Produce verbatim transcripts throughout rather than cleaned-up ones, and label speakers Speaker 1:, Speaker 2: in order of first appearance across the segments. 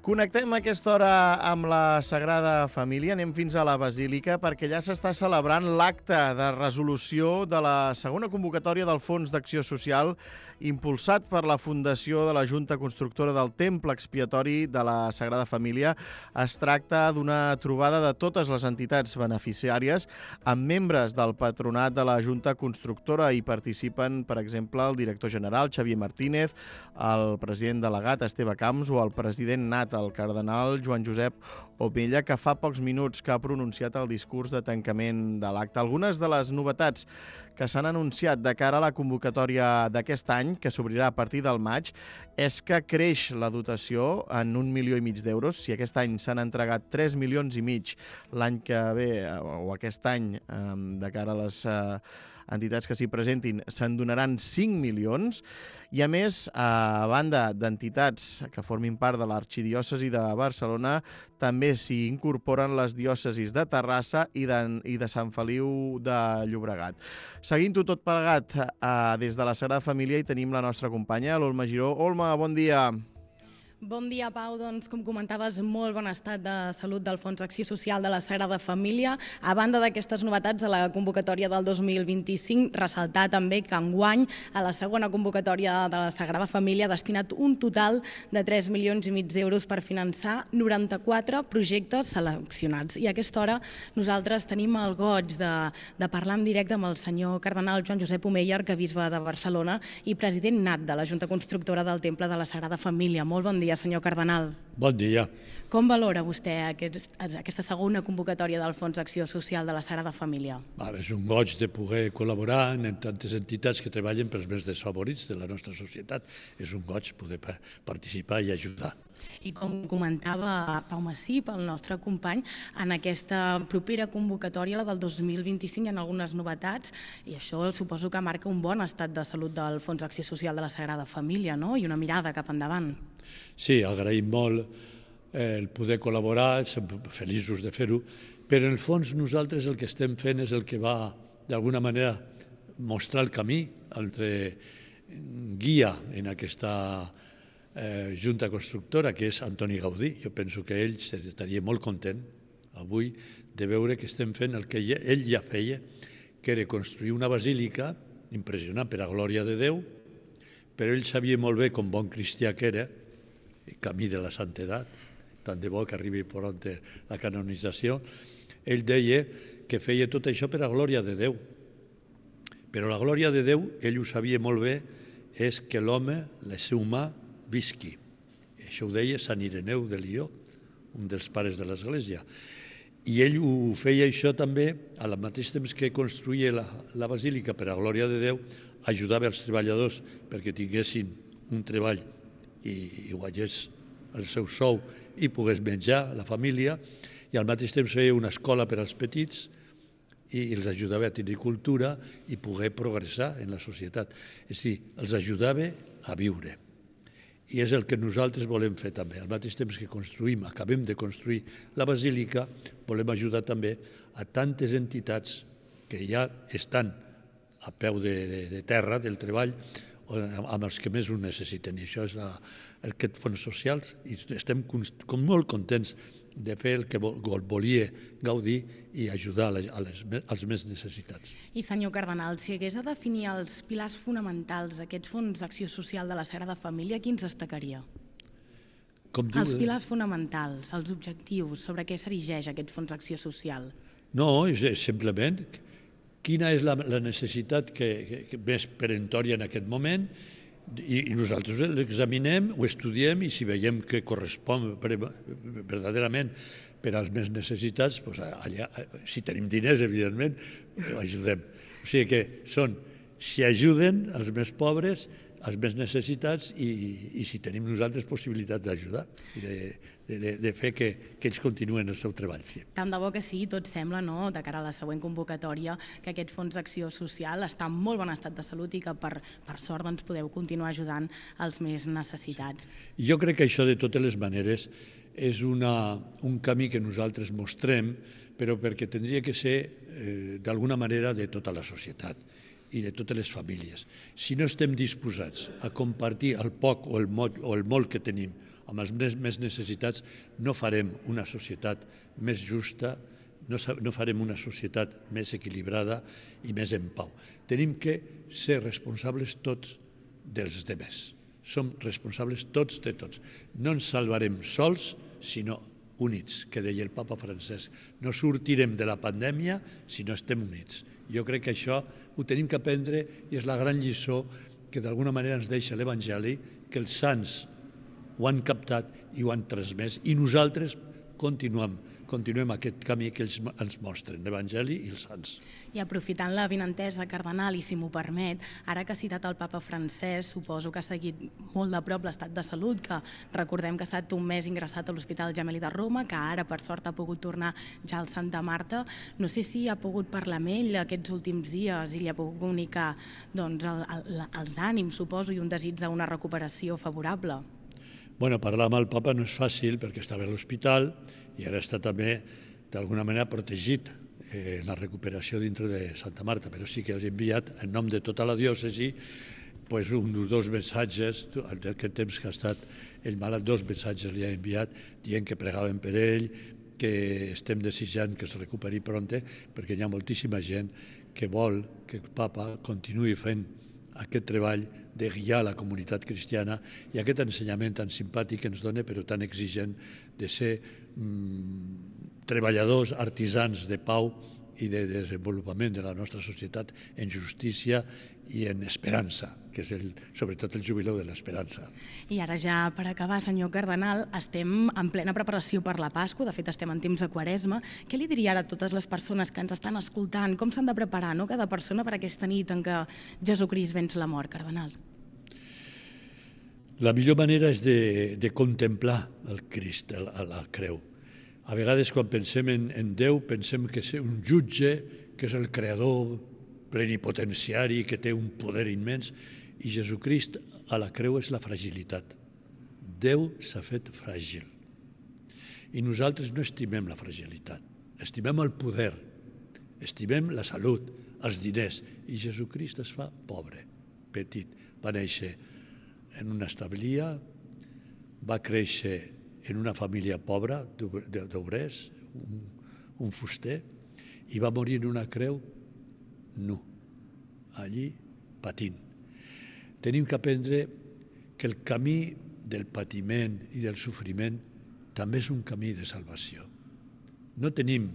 Speaker 1: Connectem a aquesta hora amb la Sagrada Família. Anem fins a la Basílica perquè allà s'està celebrant l'acte de resolució de la segona convocatòria del Fons d'Acció Social impulsat per la Fundació de la Junta Constructora del Temple Expiatori de la Sagrada Família. Es tracta d'una trobada de totes les entitats beneficiàries amb membres del patronat de la Junta Constructora. Hi participen, per exemple, el director general, Xavier Martínez, el president delegat, Esteve Camps, o el president nat, el cardenal Joan Josep Omella, que fa pocs minuts que ha pronunciat el discurs de tancament de l'acte. Algunes de les novetats que s'han anunciat de cara a la convocatòria d'aquest any, que s'obrirà a partir del maig, és que creix la dotació en un milió i mig d'euros. Si aquest any s'han entregat tres milions i mig, l'any que ve, o aquest any, de cara a les entitats que s'hi presentin, se'n donaran cinc milions. I a més, a banda d'entitats que formin part de l'arxidiòcesi de Barcelona, també s'hi incorporen les diòcesis de Terrassa i de, i de Sant Feliu de Llobregat. Seguint-ho tot plegat eh, des de la Sagrada Família, hi tenim la nostra companya, l'Olma Giró. Olma, bon dia.
Speaker 2: Bon dia, Pau. Doncs, com comentaves, molt bon estat de salut del Fons d'Acció Social de la Sagrada Família. A banda d'aquestes novetats de la convocatòria del dos mil vint-i-cinc, ressaltar també que enguany a la segona convocatòria de la Sagrada Família ha destinat un total de tres milions i mig d'euros per finançar noranta-quatre projectes seleccionats. I a aquesta hora nosaltres tenim el goig de, de parlar en directe amb el senyor cardenal Joan Josep Omella, arquebisbe de Barcelona i president nat de la Junta Constructora del Temple de la Sagrada Família. Molt bon dia, senyor cardenal.
Speaker 3: Bon dia.
Speaker 2: Com valora vostè aquest, aquesta segona convocatòria del Fons d'Acció Social de la Sagrada Família?
Speaker 3: És un goig de poder col·laborar en tantes entitats que treballen pels més desfavorits de la nostra societat. És un goig poder participar i ajudar.
Speaker 2: I com comentava Pau Massip, el nostre company, en aquesta propera convocatòria, la del dos mil vint-i-cinc, hi ha algunes novetats i això suposo que marca un bon estat de salut del Fons d'Acció Social de la Sagrada Família, no? I una mirada cap endavant.
Speaker 3: Sí, agraïm molt el poder col·laborar, som feliços de fer-ho, però en el fons nosaltres el que estem fent és el que va, d'alguna manera, mostrar el camí, entre guia en aquesta Eh, Junta Constructora, que és Antoni Gaudí. Jo penso que ell estaria molt content avui de veure que estem fent el que ell ja feia, que era construir una basílica impressionant per a glòria de Déu, però ell sabia molt bé, com bon cristià que era, el camí de la santedat, tant de bo que arribi pront la canonització, ell deia que feia tot això per a glòria de Déu. Però la glòria de Déu, ell ho sabia molt bé, és que l'home, l'ésser humà, visqui. Això ho deia Sant Ireneu de Lió, un dels pares de l'Església. I ell ho feia això també, al mateix temps que construïa la, la basílica per a glòria de Déu, ajudava els treballadors perquè tinguessin un treball i, i guanyés el seu sou i pogués menjar la família, i al mateix temps feia una escola per als petits i els ajudava a tenir cultura i poder progressar en la societat. És a dir, els ajudava a viure. I és el que nosaltres volem fer també. Al mateix temps que construïm, acabem de construir la basílica, volem ajudar també a tantes entitats que ja estan a peu de, de, de terra, del treball, amb els que més ho necessiten. I això és la, aquest fons social, i estem com molt contents de fer el que volia Gaudí i ajudar a les, als més necessitats.
Speaker 2: I senyor cardenal, si hagués de definir els pilars fonamentals d'aquests fons d'acció social de la Sagrada Família, quins destacaria?
Speaker 3: Com diu,
Speaker 2: els pilars fonamentals, els objectius, sobre què s'erigeix aquest fons d'acció social?
Speaker 3: No, és simplement quina és la, la necessitat que, que, que més perentòria en aquest moment, i, i nosaltres l'examinem, ho estudiem, i si veiem que correspon verdaderament per als més necessitats, doncs allà, si tenim diners, evidentment, ajudem. O sigui que són, si ajuden els més pobres, els més necessitats, i, i si tenim nosaltres possibilitats d'ajudar i de, de, de fer que, que ells continuen el seu treball. Sí.
Speaker 2: Tant de bo que sí, tot sembla, no?, de cara a la següent convocatòria, que aquest fons d'acció social està en molt bon estat de salut i que per, per sort doncs, podeu continuar ajudant els més necessitats.
Speaker 3: Sí. Jo crec que això, de totes les maneres, és una, un camí que nosaltres mostrem, però perquè tindria que ser, eh, d'alguna manera, de tota la societat. i de totes les famílies. Si no estem disposats a compartir el poc o el molt, o el molt que tenim amb els més necessitats, no farem una societat més justa, no, no farem una societat més equilibrada i més en pau. Tenim que ser responsables tots dels demés. Som responsables tots de tots. No ens salvarem sols, sinó units, que deia el papa Francesc. No sortirem de la pandèmia si no estem units. Jo crec que això ho tenim que aprendre i és la gran lliçó que d'alguna manera ens deixa l'Evangeli, que els sants ho han captat i ho han transmès i nosaltres continuem, continuem aquest camí que ells ens mostren, l'Evangeli i els sants.
Speaker 2: I aprofitant la vinentesa, cardenal, i si m'ho permet, ara que ha citat el papa Francesc, suposo que ha seguit molt de prop l'estat de salut, que recordem que ha estat un mes ingressat a l'Hospital Gemelli de Roma, que ara per sort ha pogut tornar ja al Santa Marta. No sé si ha pogut parlar amb ell aquests últims dies i li ha pogut comunicar doncs, el, el, els ànims, suposo, i un desig d'una recuperació favorable.
Speaker 3: Bueno, parlar amb el papa no és fàcil perquè estava a l'hospital i ara està també d'alguna manera protegit en la recuperació dintre de Santa Marta, però sí que els he enviat en nom de tota la diòcesi pues, un dos missatges, en aquest temps que ha estat el malat, dos missatges li ha enviat dient que pregaven per ell, que estem desitjant que es recuperi pronte, perquè hi ha moltíssima gent que vol que el papa continuï fent aquest treball de guiar la comunitat cristiana i aquest ensenyament tan simpàtic que ens dona, però tan exigent, de ser mmm, treballadors, artisans de pau i de desenvolupament de la nostra societat en justícia i en esperança, que és el, sobretot el jubileu de l'esperança.
Speaker 2: I ara ja per acabar, senyor cardenal, estem en plena preparació per la Pasqua, de fet estem en temps de Quaresma. Què li diria ara a totes les persones que ens estan escoltant? Com s'han de preparar, no?, cada persona per aquesta nit en què Jesucrist venç la mort, cardenal?
Speaker 3: La millor manera és de, de contemplar el Crist, el, la creu. A vegades, quan pensem en, en Déu, pensem que és un jutge, que és el creador plenipotenciari, que té un poder immens, i Jesucrist a la creu és la fragilitat. Déu s'ha fet fràgil. I nosaltres no estimem la fragilitat, estimem el poder, estimem la salut, els diners, i Jesucrist es fa pobre, petit. Va néixer en una establia, va créixer en una família pobra d'obrers, un, un fuster, i va morir en una creu nu, allí patint. Tenim que aprendre que el camí del patiment i del sofriment també és un camí de salvació. No tenim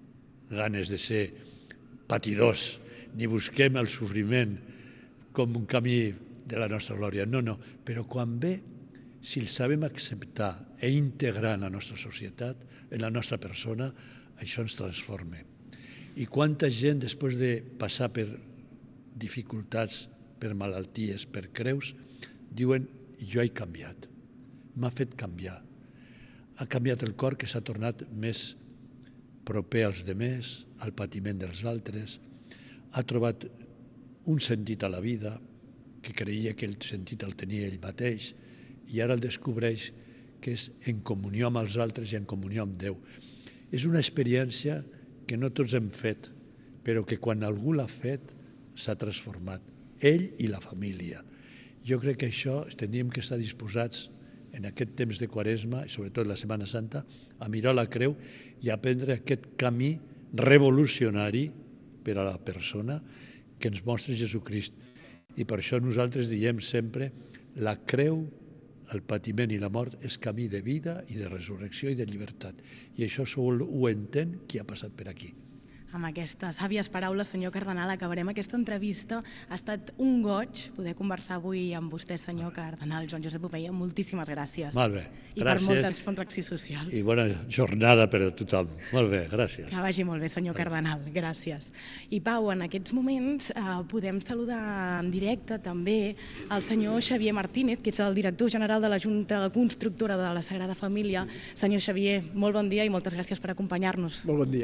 Speaker 3: ganes de ser patidors, ni busquem el sofriment com un camí de la nostra glòria. No, no, però quan ve, si el sabem acceptar i integrar en la nostra societat, en la nostra persona, això ens transforma. I quanta gent, després de passar per dificultats, per malalties, per creus, diuen, jo he canviat, m'ha fet canviar. Ha canviat el cor, que s'ha tornat més proper als demés, al patiment dels altres, ha trobat un sentit a la vida, que creia que el sentit el tenia ell mateix, i ara el descobreix que és en comunió amb els altres i en comunió amb Déu. És una experiència que no tots hem fet, però que quan algú l'ha fet s'ha transformat, ell i la família. Jo crec que això tindríem que estar disposats en aquest temps de Quaresma, i sobretot la Setmana Santa, a mirar la creu i aprendre aquest camí revolucionari per a la persona que ens mostra Jesucrist. I per això nosaltres diem sempre la creu, el patiment i la mort és camí de vida i de resurrecció i de llibertat. I això sol ho entén qui ha passat per aquí.
Speaker 2: Amb aquestes sàvies paraules, senyor cardenal, acabarem aquesta entrevista. Ha estat un goig poder conversar avui amb vostè, senyor cardenal Joan Josep Opeia. Moltíssimes gràcies.
Speaker 3: Molt bé, gràcies.
Speaker 2: I per moltes Fons d'Acció Social.
Speaker 3: I bona jornada per a tothom. Molt bé, gràcies.
Speaker 2: Que vagi molt bé, senyor cardenal. Gràcies. I Pau, en aquests moments eh, podem saludar en directe també el senyor Xavier Martínez, que és el director general de la Junta Constructora de la Sagrada Família. Senyor Xavier, molt bon dia i moltes gràcies per acompanyar-nos.
Speaker 4: Molt bon dia.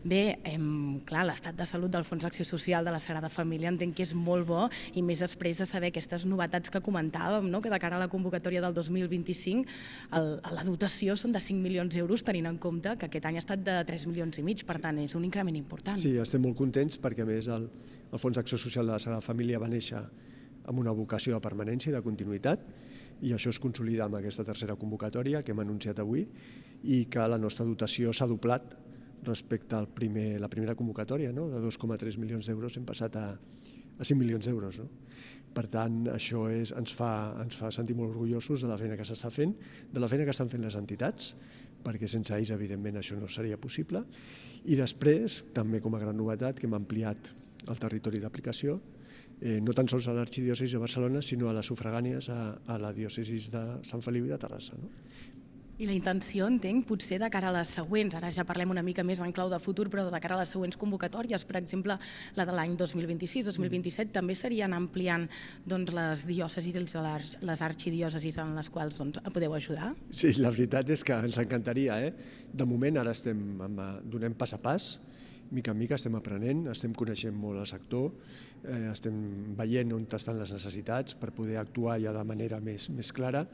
Speaker 2: Bé, em, clar, l'estat de salut del Fons d'Acció Social de la Sagrada Família entenc que és molt bo, i més després de saber aquestes novetats que comentàvem, no? Que de cara a la convocatòria del dos mil vint-i-cinc el, la dotació són de cinc milions d'euros, tenint en compte que aquest any ha estat de tres milions i mig, per tant és un increment important.
Speaker 4: Sí, estem molt contents perquè a més el, el Fons d'Acció Social de la Sagrada Família va néixer amb una vocació de permanència i de continuïtat, i això es consolida amb aquesta tercera convocatòria que hem anunciat avui, i que la nostra dotació s'ha doblat respecte a primer, la primera convocatòria, no? De dos coma tres milions d'euros hem passat a, a cinc milions d'euros. No? Per tant, això és, ens, fa, ens fa sentir molt orgullosos de la feina que s'està fent, de la feina que estan fent les entitats, perquè sense ells, evidentment, això no seria possible. I després, també com a gran novetat, que hem ampliat el territori d'aplicació, eh, no tan sols a l'arxidiòcesi de Barcelona, sinó a les sufragànies, a, a la diòcesis de Sant Feliu i de Terrassa. No?
Speaker 2: I la intenció, entenc, potser de cara a les següents, ara ja parlem una mica més en clau de futur, però de cara a les següents convocatòries, per exemple, la de l'any dos mil vint-i-sis dos mil vint-i-set, també serien ampliant doncs, les diòcesis i les, les arxidiòcesis en les quals doncs, podeu ajudar?
Speaker 4: Sí, la veritat és que ens encantaria. Eh? De moment ara estem amb, donem pas a pas, mica en mica estem aprenent, estem coneixent molt el sector, eh, estem veient on estan les necessitats per poder actuar ja de manera més, més clara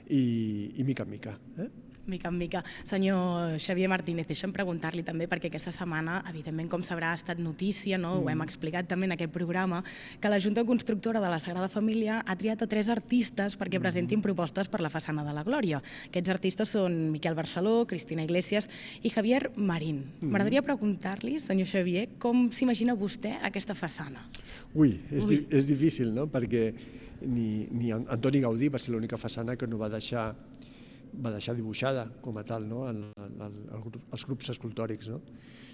Speaker 4: i, i mica en mica. Eh?
Speaker 2: Mica en mica. Senyor Xavier Martínez, deixa'm preguntar-li també, perquè aquesta setmana, evidentment, com sabrà, ha estat notícia, no? Ho hem explicat també en aquest programa, que la Junta Constructora de la Sagrada Família ha triat a tres artistes perquè presentin propostes per la façana de la Glòria. Aquests artistes són Miquel Barceló, Cristina Iglesias i Javier Marín. M'agradaria preguntar-li, senyor Xavier, com s'imagina vostè aquesta façana?
Speaker 4: Ui, és, Ui. Di és difícil, no? Perquè ni, ni Antoni Gaudí va ser l'única façana que no va deixar va deixar dibuixada com a tal, no? el, el, el, els grups escultòrics. No?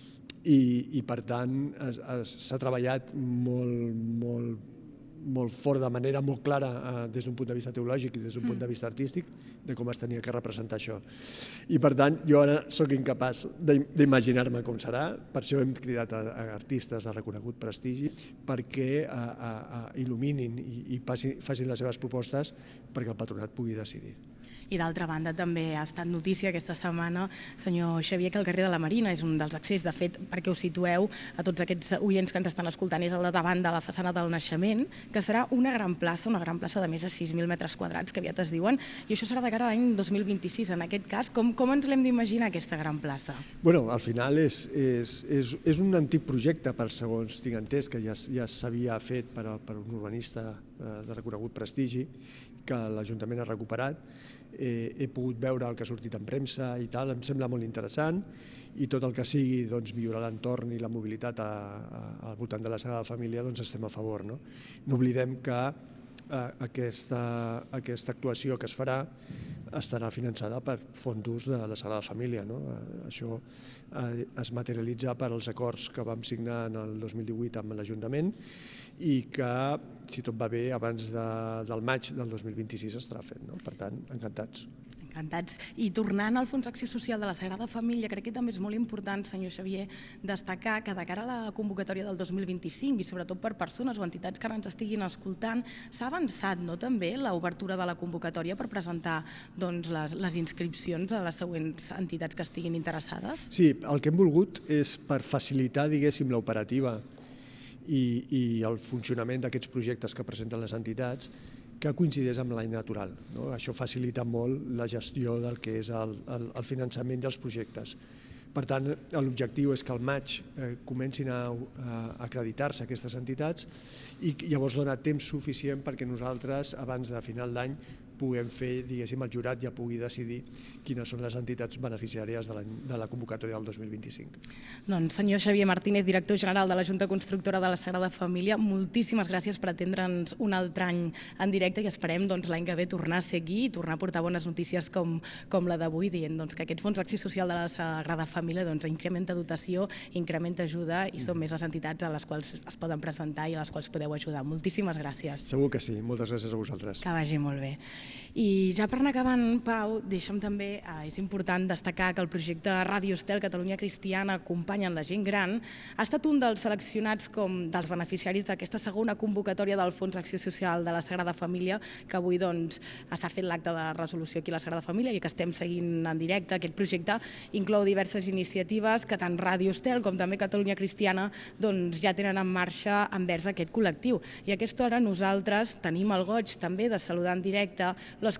Speaker 4: I, i per tant s'ha treballat molt, molt, molt fort, de manera molt clara eh, des d'un punt de vista teològic i des d'un punt de vista artístic de com es tenia que representar això. I per tant jo ara sóc incapaç d'imaginar-me com serà, per això hem cridat a, a artistes de reconegut prestigi perquè a, a, a il·luminin i, i passin, facin les seves propostes perquè el patronat pugui decidir.
Speaker 2: I d'altra banda també ha estat notícia aquesta setmana, senyor Xavier, que el carrer de la Marina és un dels accessos. De fet, perquè us situeu a tots aquests oients que ens estan escoltant, és el de davant de la façana del Naixement, que serà una gran plaça, una gran plaça de més de sis mil metres quadrats, que aviat es diuen, i això serà de cara a l'any dos mil vint-i-sis. En aquest cas, com, com ens l'hem d'imaginar, aquesta gran plaça?
Speaker 4: Bueno, al final és, és, és, és un antic projecte, per segons tinc entès, que ja, ja s'havia fet per, per un urbanista de reconegut prestigi, que l'Ajuntament ha recuperat. Eh, he pogut veure el que ha sortit en premsa i tal, em sembla molt interessant, i tot el que sigui doncs, millorar l'entorn i la mobilitat a, a, al voltant de la Sagrada Família, doncs estem a favor. No, no oblidem que eh, aquesta, aquesta actuació que es farà estarà finançada per fons de la Sagrada Família. No? Eh, això eh, es materialitza per als acords que vam signar en el dos mil divuit amb l'Ajuntament i que, si tot va bé, abans de, del maig del dos mil vint-i-sis estarà fet. No? Per tant, encantats.
Speaker 2: Encantats. I tornant al Fons d'Acció Social de la Sagrada Família, crec que també és molt important, senyor Xavier, destacar que de cara a la convocatòria del dos mil vint-i-cinc i sobretot per persones o entitats que ens estiguin escoltant, s'ha avançat, no, també l'obertura de la convocatòria per presentar doncs, les, les inscripcions a les següents entitats que estiguin interessades? Sí,
Speaker 4: el que hem volgut és per facilitar, diguéssim, l'operativa i, i el funcionament d'aquests projectes que presenten les entitats, que coincideix amb l'any natural. No? Això facilita molt la gestió del que és el, el, el finançament dels projectes. Per tant, l'objectiu és que al maig eh, comencin a, a acreditar-se aquestes entitats i llavors dona temps suficient perquè nosaltres, abans de final d'any, puguem fer, diguéssim, el jurat ja pugui decidir quines són les entitats beneficiàries de la, de la convocatòria del dos mil vint-i-cinc. Doncs,
Speaker 2: senyor Xavier Martínez, director general de la Junta Constructora de la Sagrada Família, moltíssimes gràcies per atendre'ns un altre any en directe i esperem doncs, l'any que ve tornar a ser aquí i tornar a portar bones notícies com, com la d'avui, dient doncs, que aquest Fons d'Acció Social de la Sagrada Família doncs, incrementa dotació, incrementa ajuda i són més les entitats a les quals es poden presentar i a les quals podeu ajudar. Moltíssimes gràcies.
Speaker 4: Segur que sí. Moltes gràcies a vosaltres.
Speaker 2: Que vagi molt bé. I ja per anar acabant, Pau, deixa'm també, eh, és important destacar que el projecte Ràdio Estel Catalunya Cristiana Acompanyen la gent gran ha estat un dels seleccionats com dels beneficiaris d'aquesta segona convocatòria del Fons d'Acció Social de la Sagrada Família, que avui doncs, s'ha fet l'acte de resolució aquí a la Sagrada Família i que estem seguint en directe. Aquest projecte inclou diverses iniciatives que tant Ràdio Estel com també Catalunya Cristiana doncs, ja tenen en marxa envers aquest col·lectiu. I a aquesta hora nosaltres tenim el goig també de saludar en directe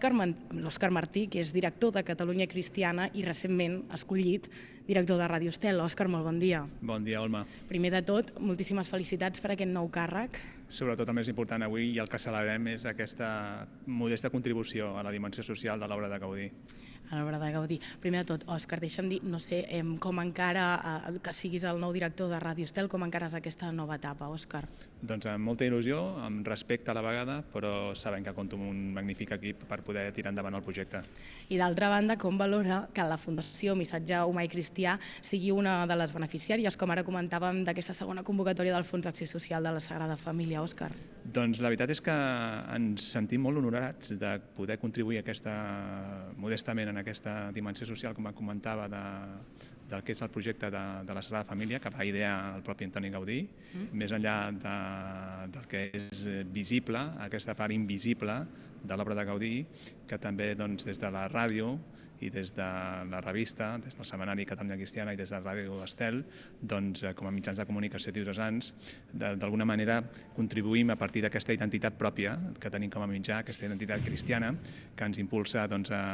Speaker 2: l'Òscar Martí, que és director de Catalunya Cristiana i recentment escollit director de Ràdio Estel. Òscar, molt bon dia.
Speaker 5: Bon dia, Olma.
Speaker 2: Primer de tot, moltíssimes felicitats per aquest nou càrrec.
Speaker 5: Sobretot el més important avui i el que celebrem és aquesta modesta contribució a la dimensió social de l'obra de Gaudí.
Speaker 2: A l'obra de Gaudí. Primer de tot, Òscar, deixa'm dir, no sé, com encara, que siguis el nou director de Ràdio Estel, com encares aquesta nova etapa, Òscar?
Speaker 5: Doncs amb molta il·lusió, amb respecte a la vegada, però sabem que compto amb un magnífic equip per poder tirar endavant el projecte.
Speaker 2: I d'altra banda, com valora que la Fundació Missatge Humà i Cristià sigui una de les beneficiàries, com ara comentàvem, d'aquesta segona convocatòria del Fons d'Acció Social de la Sagrada Família, Òscar?
Speaker 5: Doncs la veritat és que ens sentim molt honorats de poder contribuir aquesta, modestament en aquesta dimensió social, com comentava, de, del que és el projecte de, de la Sagrada Família, que va idear el propi Antoni Gaudí, mm. més enllà de, del que és visible, aquesta part invisible de l'obra de Gaudí, que també doncs, des de la ràdio i des de la revista, des del setmanari Catalunya Cristiana i des de Ràdio Estel, doncs, com a mitjans de comunicació diocesans, d'alguna manera contribuïm a partir d'aquesta identitat pròpia que tenim com a mitjà, aquesta identitat cristiana, que ens impulsa doncs, a,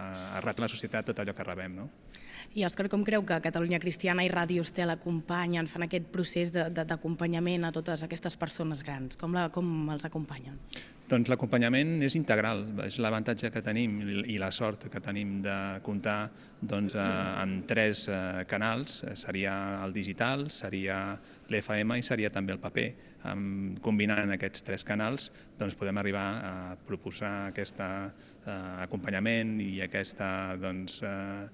Speaker 5: a retre a la societat tot allò que rebem. No?
Speaker 2: I Òscar, com creu que Catalunya Cristiana i Ràdio Estel acompanyen, fan aquest procés d'acompanyament a totes aquestes persones grans? Com, la, com els acompanyen?
Speaker 5: Doncs l'acompanyament és integral, és l'avantatge que tenim i la sort que tenim de comptar doncs, amb tres canals, seria el digital, seria l'F M i seria també el paper. Combinant aquests tres canals doncs, podem arribar a proposar aquest acompanyament i aquesta doncs,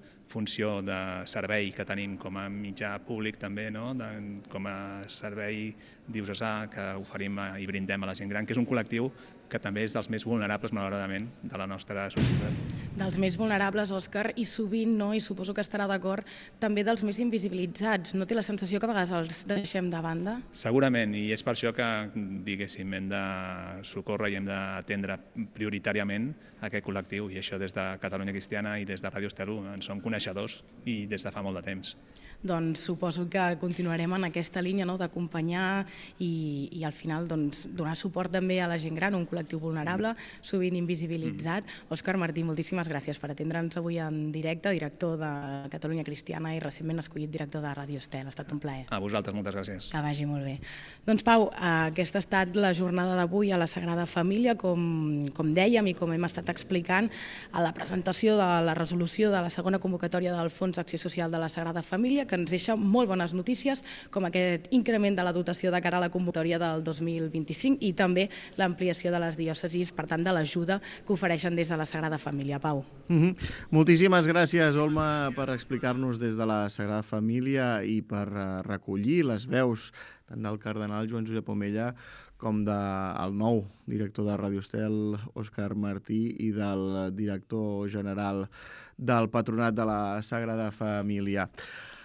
Speaker 5: funció de servei que tenim com a mitjà públic també, no? de, com a servei diocesà que oferim i brindem a la gent gran, que és un col·lectiu que també és dels més vulnerables, malauradament, de la nostra societat.
Speaker 2: Dels més vulnerables, Òscar, i sovint, no, i suposo que estarà d'acord, també dels més invisibilitzats. No té la sensació que a vegades els deixem de banda?
Speaker 5: Segurament, i és per això que, diguéssim, hem de socórrer i hem d'atendre prioritàriament aquest col·lectiu, i això des de Catalunya Cristiana i des de Ràdio Estel en som coneixedors i des de fa molt de temps.
Speaker 2: Doncs suposo que continuarem en aquesta línia, no?, d'acompanyar i, i al final doncs, donar suport també a la gent gran, un col·lectiu vulnerable, sovint invisibilitzat. Mm. Òscar Martí, moltíssimes gràcies per atendre'ns avui en directe, director de Catalunya Cristiana i recentment escollit director de Ràdio Estel. Ha estat un plaer.
Speaker 5: A vosaltres, moltes gràcies.
Speaker 2: Que vagi molt bé. Doncs Pau, aquesta ha estat la jornada d'avui a la Sagrada Família, com, com dèiem i com hem estat explicant, a la presentació de la resolució de la segona convocatòria del Fons d'Acció Social de la Sagrada Família, que ens deixa molt bones notícies, com aquest increment de la dotació de cara a la convocatòria del dos mil vint-i-cinc i també l'ampliació de les diòcesis, per tant, de l'ajuda que ofereixen des de la Sagrada Família. Pau.
Speaker 1: Mm-hmm. Moltíssimes gràcies, Olma, per explicar-nos des de la Sagrada Família i per recollir les veus tant del cardenal Joan Josep Omella com del nou director de Ràdio Estel, Òscar Martí, i del director general del Patronat de la Sagrada Família.